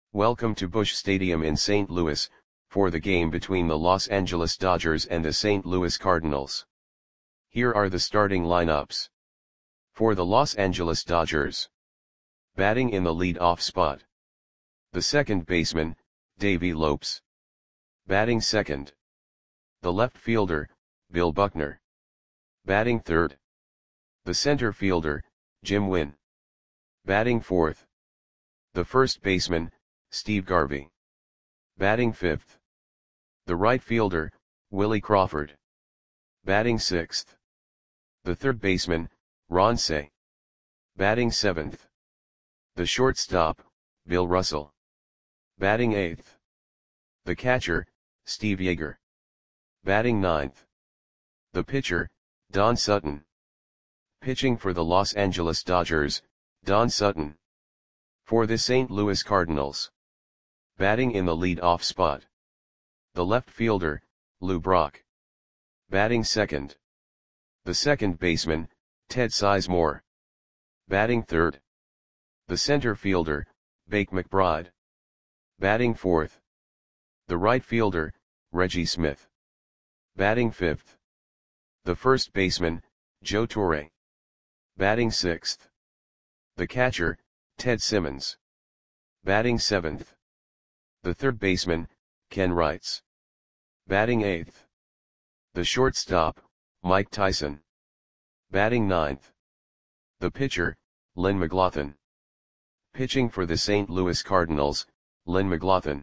Welcome to Busch Stadium in St. Louis, for the game between the Los Angeles Dodgers and the St. Louis Cardinals. Here are the starting lineups. For the Los Angeles Dodgers. Batting in the lead-off spot. The second baseman, Davey Lopes. Batting second. The left fielder, Bill Buckner. Batting third. The center fielder, Jim Wynn. Batting fourth. The first baseman, Steve Garvey. Batting fifth. The right fielder, Willie Crawford. Batting sixth. The third baseman, Ron Cey. Batting seventh. The shortstop, Bill Russell. Batting eighth. The catcher, Steve Yeager. Batting ninth. The pitcher, Don Sutton. Pitching for the Los Angeles Dodgers, Don Sutton. For the St. Louis Cardinals. Batting in the lead-off spot. The left fielder, Lou Brock. Batting second. The second baseman, Ted Sizemore. Batting third. The center fielder, Bake McBride. Batting fourth. The right fielder, Reggie Smith. Batting fifth. The first baseman, Joe Torre. Batting sixth. The catcher, Ted Simmons. Batting seventh. The third baseman, Ken Wrights. Batting eighth. The shortstop, Mike Tyson. Batting ninth. The pitcher, Lynn McLaughlin. Pitching for the St. Louis Cardinals, Lynn McLaughlin.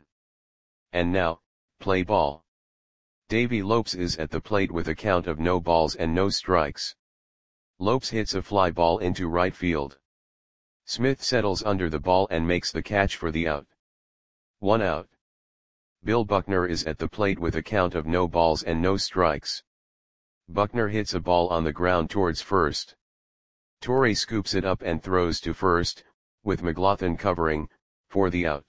And now, play ball. Davey Lopes is at the plate with a count of no balls and no strikes. Lopes hits a fly ball into right field. Smith settles under the ball and makes the catch for the out. 1 out. Bill Buckner is at the plate with a count of no balls and no strikes. Buckner hits a ball on the ground towards first. Torre scoops it up and throws to first, with McLaughlin covering, for the out.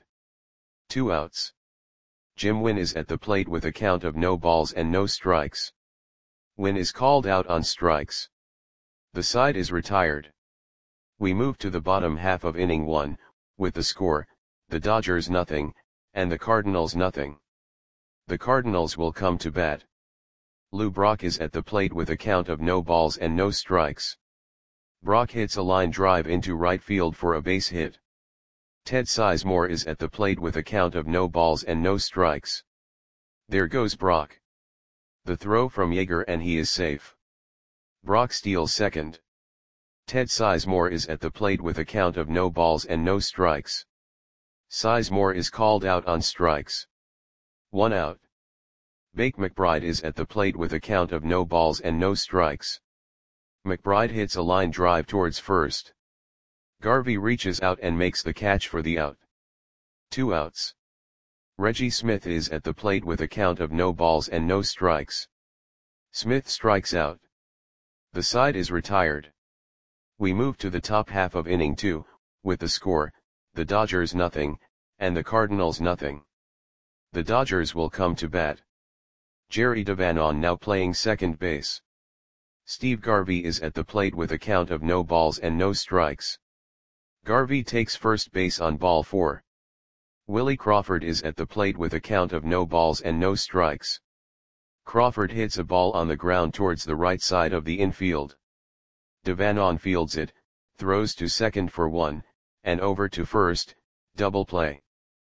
2 outs. Jim Wynn is at the plate with a count of no balls and no strikes. Wynn is called out on strikes. The side is retired. We move to the bottom half of inning 1, with the score, the Dodgers nothing, and the Cardinals nothing. The Cardinals will come to bat. Lou Brock is at the plate with a count of no balls and no strikes. Brock hits a line drive into right field for a base hit. Ted Sizemore is at the plate with a count of no balls and no strikes. There goes Brock. The throw from Yeager and he is safe. Brock steals second. Ted Sizemore is at the plate with a count of no balls and no strikes. Sizemore is called out on strikes. 1 out. Bake McBride is at the plate with a count of no balls and no strikes. McBride hits a line drive towards first. Garvey reaches out and makes the catch for the out. 2 outs. Reggie Smith is at the plate with a count of no balls and no strikes. Smith strikes out. The side is retired. We move to the top half of inning 2, with the score, the Dodgers nothing, and the Cardinals nothing. The Dodgers will come to bat. Jerry DeVanon now playing second base. Steve Garvey is at the plate with a count of no balls and no strikes. Garvey takes first base on ball 4. Willie Crawford is at the plate with a count of no balls and no strikes. Crawford hits a ball on the ground towards the right side of the infield. DeVanon fields it, throws to second for 1, and over to first, double play.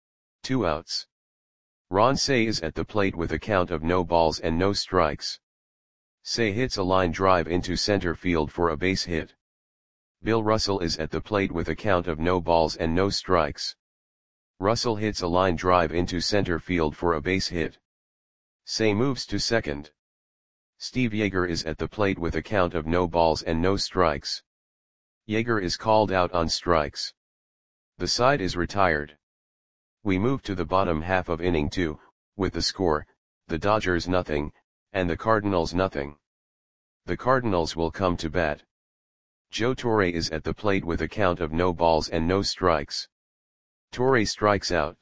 2 outs. Ron Cey is at the plate with a count of no balls and no strikes. Cey hits a line drive into center field for a base hit. Bill Russell is at the plate with a count of no balls and no strikes. Russell hits a line drive into center field for a base hit. Cey moves to second. Steve Yeager is at the plate with a count of no balls and no strikes. Yeager is called out on strikes. The side is retired. We move to the bottom half of inning 2, with the score, the Dodgers nothing, and the Cardinals nothing. The Cardinals will come to bat. Joe Torre is at the plate with a count of no balls and no strikes. Torre strikes out.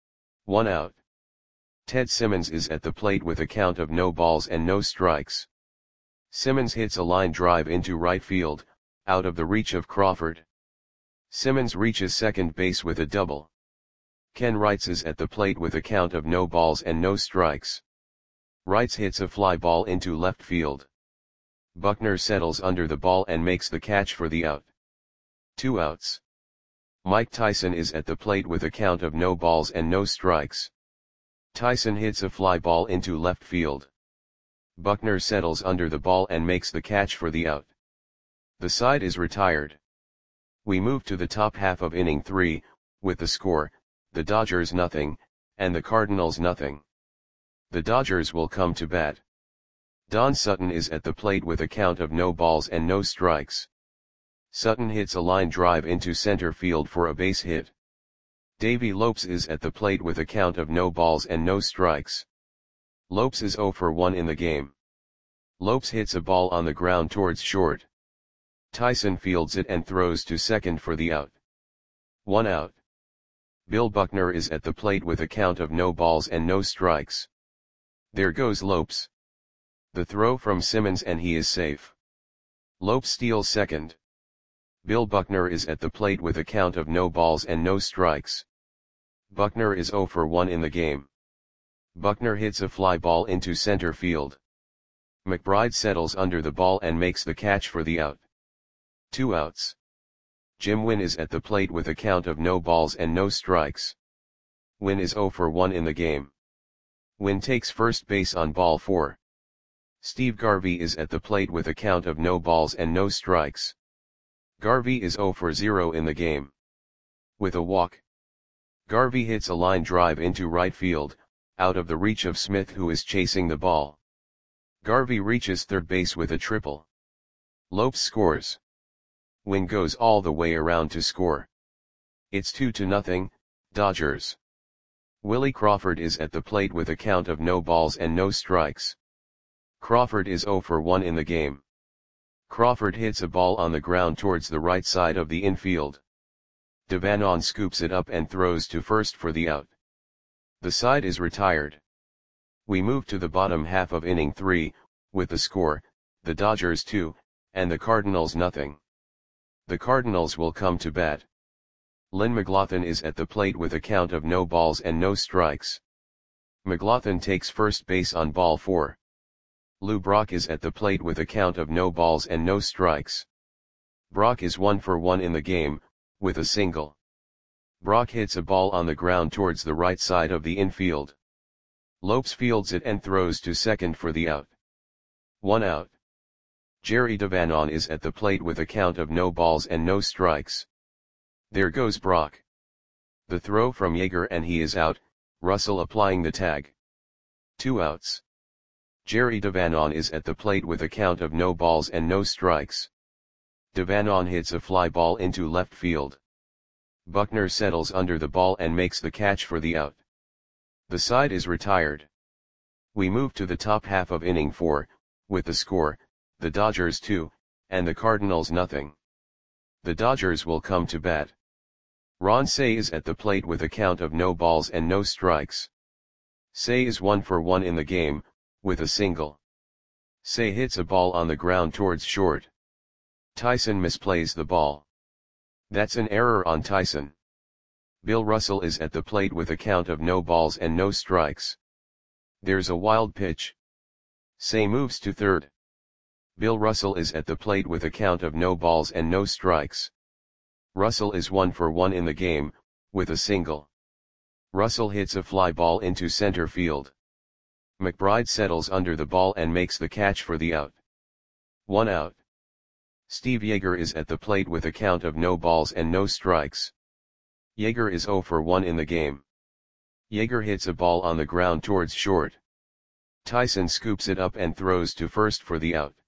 1 out. Ted Simmons is at the plate with a count of no balls and no strikes. Simmons hits a line drive into right field, out of the reach of Crawford. Simmons reaches second base with a double. Ken Wrights is at the plate with a count of no balls and no strikes. Wrights hits a fly ball into left field. Buckner settles under the ball and makes the catch for the out. 2 outs. Mike Tyson is at the plate with a count of no balls and no strikes. Tyson hits a fly ball into left field. Buckner settles under the ball and makes the catch for the out. The side is retired. We move to the top half of inning 3, with the score, the Dodgers nothing, and the Cardinals nothing. The Dodgers will come to bat. Don Sutton is at the plate with a count of no balls and no strikes. Sutton hits a line drive into center field for a base hit. Davey Lopes is at the plate with a count of no balls and no strikes. Lopes is 0 for 1 in the game. Lopes hits a ball on the ground towards short. Tyson fields it and throws to second for the out. 1 out. Bill Buckner is at the plate with a count of no balls and no strikes. There goes Lopes. The throw from Simmons and he is safe. Lopes steals second. Bill Buckner is at the plate with a count of no balls and no strikes. Buckner is 0 for 1 in the game. Buckner hits a fly ball into center field. McBride settles under the ball and makes the catch for the out. 2 outs. Jim Wynn is at the plate with a count of no balls and no strikes. Wynn is 0 for 1 in the game. Wynn takes first base on ball 4. Steve Garvey is at the plate with a count of no balls and no strikes. Garvey is 0 for 0 in the game. With a walk, Garvey hits a line drive into right field, out of the reach of Smith who is chasing the ball. Garvey reaches third base with a triple. Lopes scores. Wynn goes all the way around to score. It's 2-0, Dodgers. Willie Crawford is at the plate with a count of no balls and no strikes. Crawford is 0 for 1 in the game. Crawford hits a ball on the ground towards the right side of the infield. Devanon scoops it up and throws to first for the out. The side is retired. We move to the bottom half of inning 3, with the score, the Dodgers 2, and the Cardinals nothing. The Cardinals will come to bat. Lynn McLaughlin is at the plate with a count of no balls and no strikes. McLaughlin takes first base on ball 4. Lou Brock is at the plate with a count of no balls and no strikes. Brock is 1 for 1 in the game, with a single. Brock hits a ball on the ground towards the right side of the infield. Lopes fields it and throws to second for the out. 1 out. Jerry Devanon is at the plate with a count of no balls and no strikes. There goes Brock. The throw from Yeager and he is out, Russell applying the tag. 2 outs. Jerry Devanon is at the plate with a count of no balls and no strikes. Devanon hits a fly ball into left field. Buckner settles under the ball and makes the catch for the out. The side is retired. We move to the top half of inning 4, with the score, the Dodgers 2, and the Cardinals nothing. The Dodgers will come to bat. Ron Cey is at the plate with a count of no balls and no strikes. Cey is 1 for 1 in the game, with a single. Cey hits a ball on the ground towards short. Tyson misplays the ball. That's an error on Tyson. Bill Russell is at the plate with a count of no balls and no strikes. There's a wild pitch. Cey moves to third. Bill Russell is at the plate with a count of no balls and no strikes. Russell is 1 for 1 in the game, with a single. Russell hits a fly ball into center field. McBride settles under the ball and makes the catch for the out. 1 out. Steve Yeager is at the plate with a count of no balls and no strikes. Yeager is 0 for 1 in the game. Yeager hits a ball on the ground towards short. Tyson scoops it up and throws to first for the out.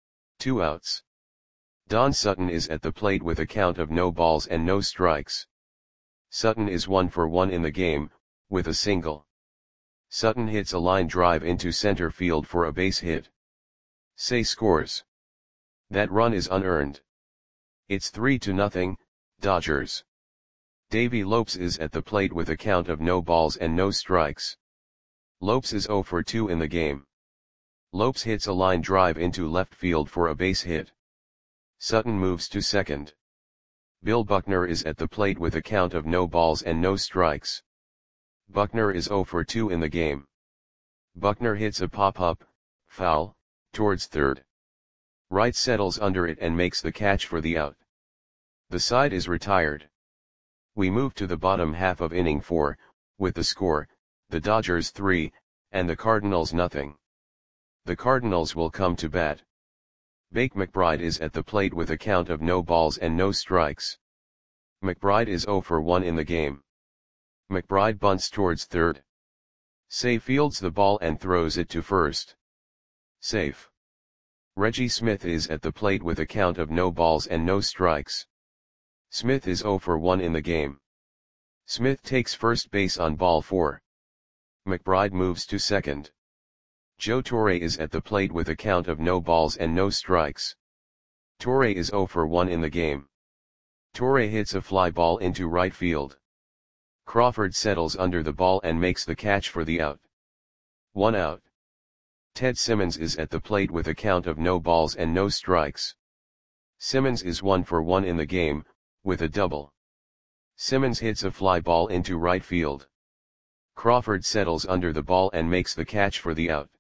2 outs. Don Sutton is at the plate with a count of no balls and no strikes. Sutton is 1 for 1 in the game, with a single. Sutton hits a line drive into center field for a base hit. Cey scores. That run is unearned. It's 3-0, Dodgers. Davey Lopes is at the plate with a count of no balls and no strikes. Lopes is 0 for 2 in the game. Lopes hits a line drive into left field for a base hit. Sutton moves to second. Bill Buckner is at the plate with a count of no balls and no strikes. Buckner is 0 for 2 in the game. Buckner hits a pop-up, foul, towards third. Wright settles under it and makes the catch for the out. The side is retired. We move to the bottom half of inning 4, with the score, the Dodgers 3, and the Cardinals nothing. The Cardinals will come to bat. Bake McBride is at the plate with a count of no balls and no strikes. McBride is 0 for 1 in the game. McBride bunts towards third. Say fields the ball and throws it to first. Safe. Reggie Smith is at the plate with a count of no balls and no strikes. Smith is 0 for 1 in the game. Smith takes first base on ball 4. McBride moves to second. Joe Torre is at the plate with a count of no balls and no strikes. Torre is 0 for 1 in the game. Torre hits a fly ball into right field. Crawford settles under the ball and makes the catch for the out. 1 out. Ted Simmons is at the plate with a count of no balls and no strikes. Simmons is 1 for 1 in the game, with a double. Simmons hits a fly ball into right field. Crawford settles under the ball and makes the catch for the out.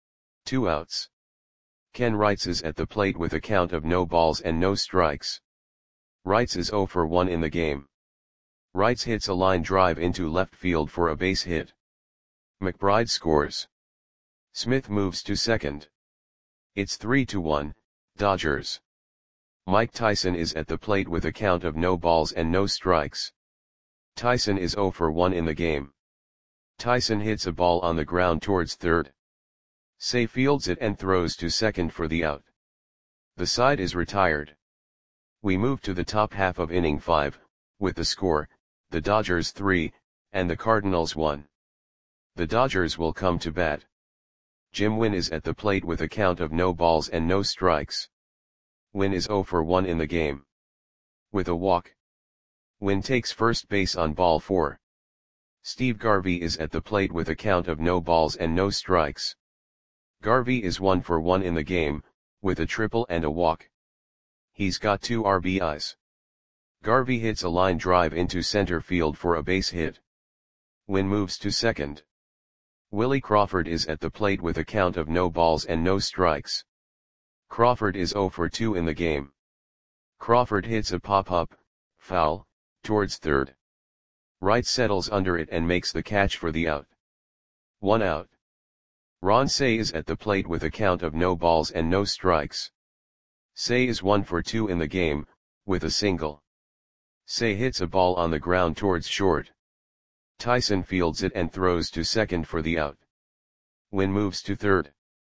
2 outs. Ken Wrights is at the plate with a count of no balls and no strikes. Wrights is 0 for 1 in the game. Wrights hits a line drive into left field for a base hit. McBride scores. Smith moves to second. It's 3-1, Dodgers. Mike Tyson is at the plate with a count of no balls and no strikes. Tyson is 0 for 1 in the game. Tyson hits a ball on the ground towards third. Say fields it and throws to second for the out. The side is retired. We move to the top half of inning 5, with the score, the Dodgers 3, and the Cardinals 1. The Dodgers will come to bat. Jim Wynn is at the plate with a count of no balls and no strikes. Wynn is 0 for 1 in the game. With a walk. Wynn takes first base on ball 4. Steve Garvey is at the plate with a count of no balls and no strikes. Garvey is 1 for 1 in the game, with a triple and a walk. He's got 2 RBIs. Garvey hits a line drive into center field for a base hit. Wynn moves to second. Willie Crawford is at the plate with a count of no balls and no strikes. Crawford is 0 for 2 in the game. Crawford hits a pop-up, foul, towards third. Wright settles under it and makes the catch for the out. 1 out. Ron Cey is at the plate with a count of no balls and no strikes. Cey is 1 for 2 in the game, with a single. Cey hits a ball on the ground towards short. Tyson fields it and throws to second for the out. Wynn moves to third.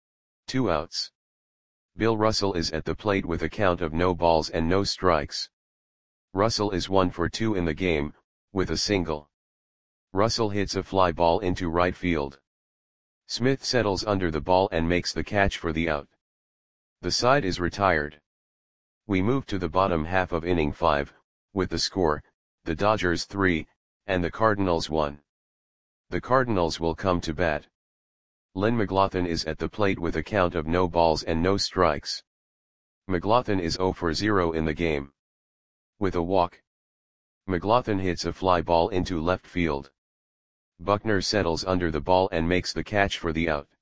2 outs. Bill Russell is at the plate with a count of no balls and no strikes. Russell is 1 for 2 in the game, with a single. Russell hits a fly ball into right field. Smith settles under the ball and makes the catch for the out. The side is retired. We move to the bottom half of inning 5, with the score, the Dodgers 3, and the Cardinals 1. The Cardinals will come to bat. Lynn McLaughlin is at the plate with a count of no balls and no strikes. McLaughlin is 0 for 0 in the game. With a walk. McLaughlin hits a fly ball into left field. Buckner settles under the ball and makes the catch for the out.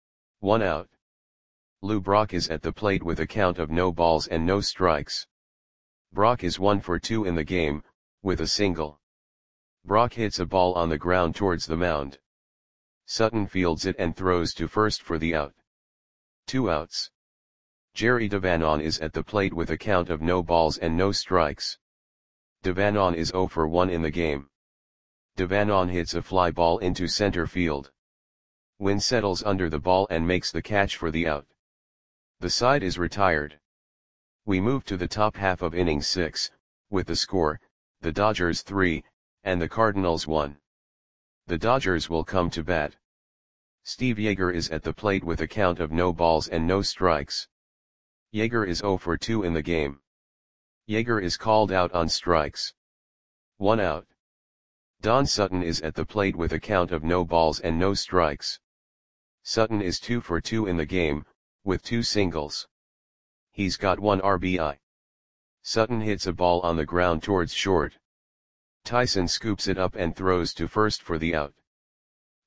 1 out. Lou Brock is at the plate with a count of no balls and no strikes. Brock is 1 for 2 in the game, with a single. Brock hits a ball on the ground towards the mound. Sutton fields it and throws to first for the out. 2 outs. Jerry Devanon is at the plate with a count of no balls and no strikes. Devanon is 0 for 1 in the game. Devanon hits a fly ball into center field. Wynn settles under the ball and makes the catch for the out. The side is retired. We move to the top half of inning 6, with the score, the Dodgers 3, and the Cardinals 1. The Dodgers will come to bat. Steve Yeager is at the plate with a count of no balls and no strikes. Yeager is 0 for 2 in the game. Yeager is called out on strikes. 1 out. Don Sutton is at the plate with a count of no balls and no strikes. Sutton is 2 for 2 in the game, with 2 singles. He's got 1 RBI. Sutton hits a ball on the ground towards short. Tyson scoops it up and throws to first for the out.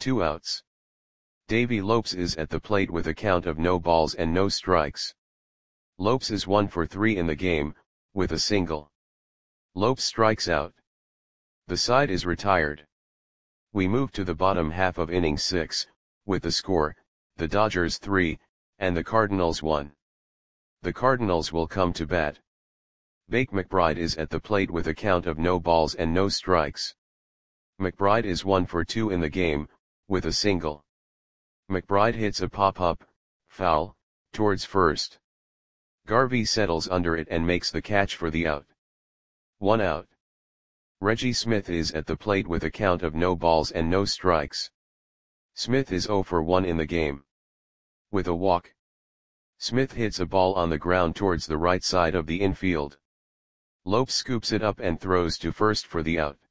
2 outs. Davey Lopes is at the plate with a count of no balls and no strikes. Lopes is 1 for 3 in the game, with a single. Lopes strikes out. The side is retired. We move to the bottom half of inning 6, with the score, the Dodgers 3, and the Cardinals 1. The Cardinals will come to bat. Bake McBride is at the plate with a count of no balls and no strikes. McBride is 1 for 2 in the game, with a single. McBride hits a pop-up, foul, towards first. Garvey settles under it and makes the catch for the out. 1 out. Reggie Smith is at the plate with a count of no balls and no strikes. Smith is 0 for 1 in the game. With a walk. Smith hits a ball on the ground towards the right side of the infield. Lopes scoops it up and throws to first for the out.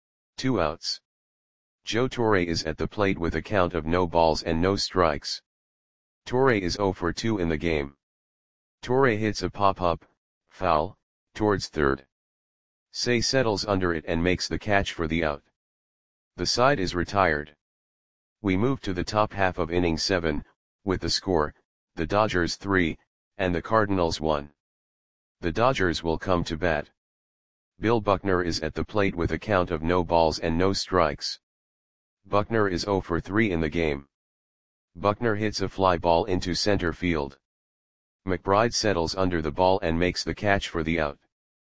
2 outs. Joe Torre is at the plate with a count of no balls and no strikes. Torre is 0 for 2 in the game. Torre hits a pop-up, foul, towards third. Say settles under it and makes the catch for the out. The side is retired. We move to the top half of inning 7, with the score, the Dodgers 3, and the Cardinals 1. The Dodgers will come to bat. Bill Buckner is at the plate with a count of no balls and no strikes. Buckner is 0 for 3 in the game. Buckner hits a fly ball into center field. McBride settles under the ball and makes the catch for the out.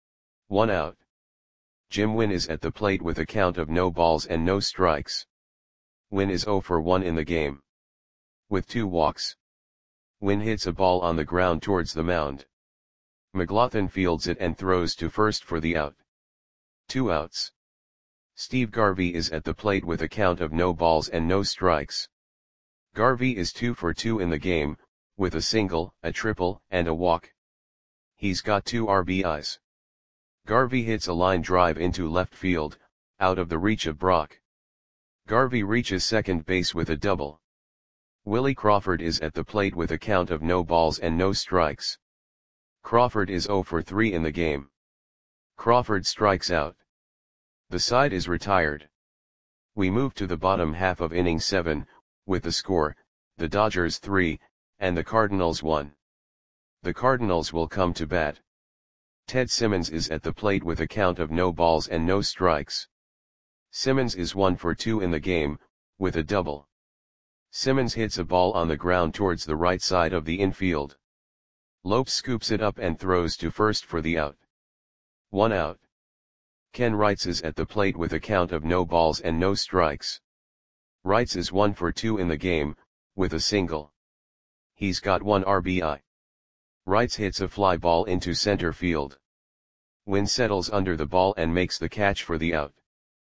1 out. Jim Wynn is at the plate with a count of no balls and no strikes. Wynn is 0 for 1 in the game. With 2 walks. Wynn hits a ball on the ground towards the mound. McLaughlin fields it and throws to first for the out. 2 outs. Steve Garvey is at the plate with a count of no balls and no strikes. Garvey is 2 for 2 in the game, with a single, a triple, and a walk. He's got 2 RBIs. Garvey hits a line drive into left field, out of the reach of Brock. Garvey reaches second base with a double. Willie Crawford is at the plate with a count of no balls and no strikes. Crawford is 0 for 3 in the game. Crawford strikes out. The side is retired. We move to the bottom half of inning 7, with the score, the Dodgers 3, and the Cardinals 1. The Cardinals will come to bat. Ted Simmons is at the plate with a count of no balls and no strikes. Simmons is 1 for 2 in the game, with a double. Simmons hits a ball on the ground towards the right side of the infield. Lopes scoops it up and throws to first for the out. 1 out. Ken Wrights is at the plate with a count of no balls and no strikes. Wrights is 1 for 2 in the game, with a single. He's got 1 RBI. Wrights hits a fly ball into center field. Wynn settles under the ball and makes the catch for the out.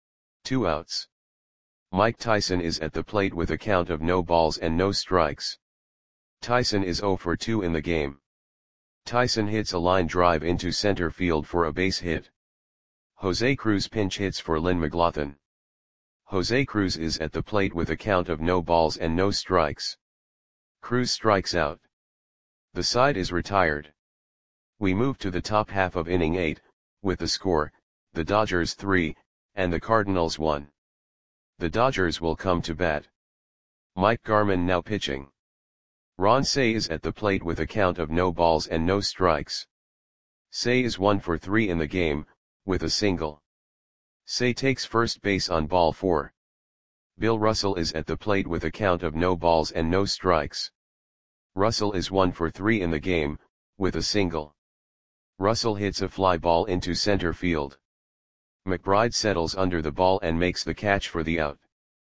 2 outs. Mike Tyson is at the plate with a count of no balls and no strikes. Tyson is 0 for 2 in the game. Tyson hits a line drive into center field for a base hit. Jose Cruz pinch hits for Lynn McLaughlin. Jose Cruz is at the plate with a count of no balls and no strikes. Cruz strikes out. The side is retired. We move to the top half of inning 8, with the score, the Dodgers 3, and the Cardinals 1. The Dodgers will come to bat. Mike Garman now pitching. Ron Cey is at the plate with a count of no balls and no strikes. Cey is 1 for 3 in the game, with a single. Cey takes first base on ball 4. Bill Russell is at the plate with a count of no balls and no strikes. Russell is 1 for 3 in the game, with a single. Russell hits a fly ball into center field. McBride settles under the ball and makes the catch for the out.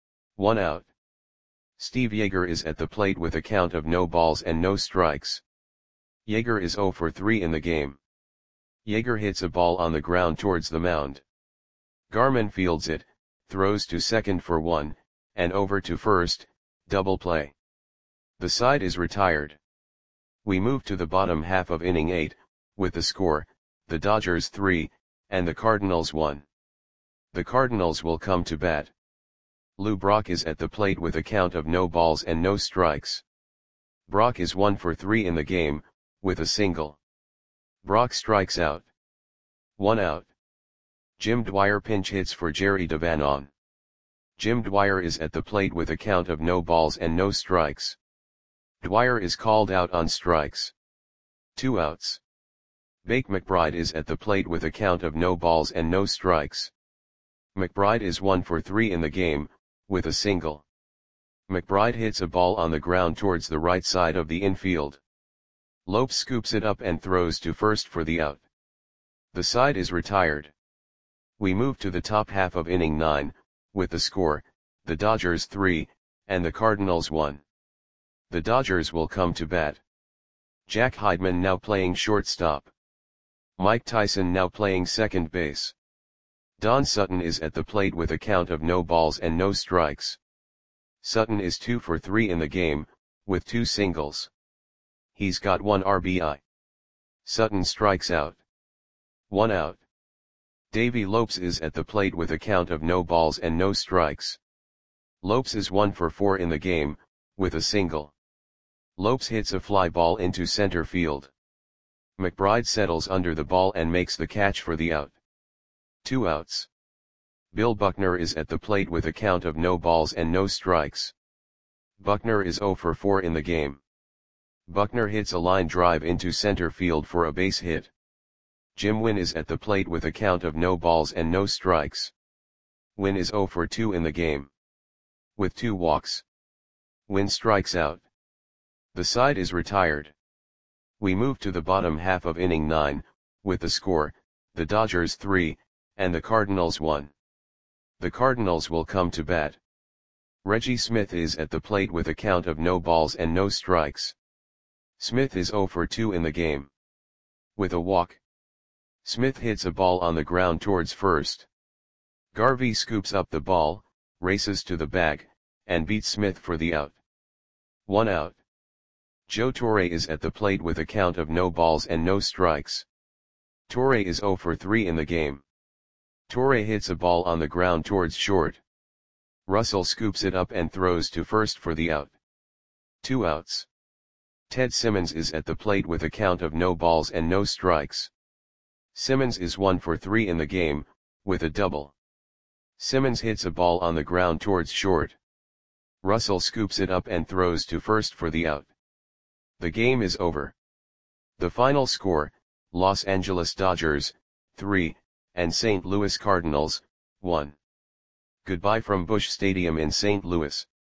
1 out. Steve Yeager is at the plate with a count of no balls and no strikes. Yeager is 0 for 3 in the game. Yeager hits a ball on the ground towards the mound. Garman fields it, throws to second for 1, and over to first, double play. The side is retired. We move to the bottom half of inning 8, with the score, the Dodgers 3, and the Cardinals 1. The Cardinals will come to bat. Lou Brock is at the plate with a count of no balls and no strikes. Brock is 1 for 3 in the game, with a single. Brock strikes out. 1 out. Jim Dwyer pinch hits for Jerry DeVanon. Jim Dwyer is at the plate with a count of no balls and no strikes. Dwyer is called out on strikes. 2 outs. Bake McBride is at the plate with a count of no balls and no strikes. McBride is 1 for 3 in the game, with a single. McBride hits a ball on the ground towards the right side of the infield. Lopes scoops it up and throws to first for the out. The side is retired. We move to the top half of inning 9, with the score, the Dodgers 3, and the Cardinals 1. The Dodgers will come to bat. Jack Heidman now playing shortstop. Mike Tyson now playing second base. Don Sutton is at the plate with a count of no balls and no strikes. Sutton is 2 for 3 in the game, with 2 singles. He's got 1 RBI. Sutton strikes out. 1 out. Davey Lopes is at the plate with a count of no balls and no strikes. Lopes is 1 for 4 in the game, with a single. Lopes hits a fly ball into center field. McBride settles under the ball and makes the catch for the out. 2 outs. Bill Buckner is at the plate with a count of no balls and no strikes. Buckner is 0 for 4 in the game. Buckner hits a line drive into center field for a base hit. Jim Wynn is at the plate with a count of no balls and no strikes. Wynn is 0 for 2 in the game. With 2 walks. Wynn strikes out. The side is retired. We move to the bottom half of inning 9, with the score, the Dodgers 3, and the Cardinals 1. The Cardinals will come to bat. Reggie Smith is at the plate with a count of no balls and no strikes. Smith is 0 for 2 in the game. With a walk. Smith hits a ball on the ground towards first. Garvey scoops up the ball, races to the bag, and beats Smith for the out. 1 out. Joe Torre is at the plate with a count of no balls and no strikes. Torre is 0 for 3 in the game. Torre hits a ball on the ground towards short. Russell scoops it up and throws to first for the out. 2 outs. Ted Simmons is at the plate with a count of no balls and no strikes. Simmons is 1 for 3 in the game, with a double. Simmons hits a ball on the ground towards short. Russell scoops it up and throws to first for the out. The game is over. The final score, Los Angeles Dodgers, 3, and St. Louis Cardinals, 1. Goodbye from Busch Stadium in St. Louis.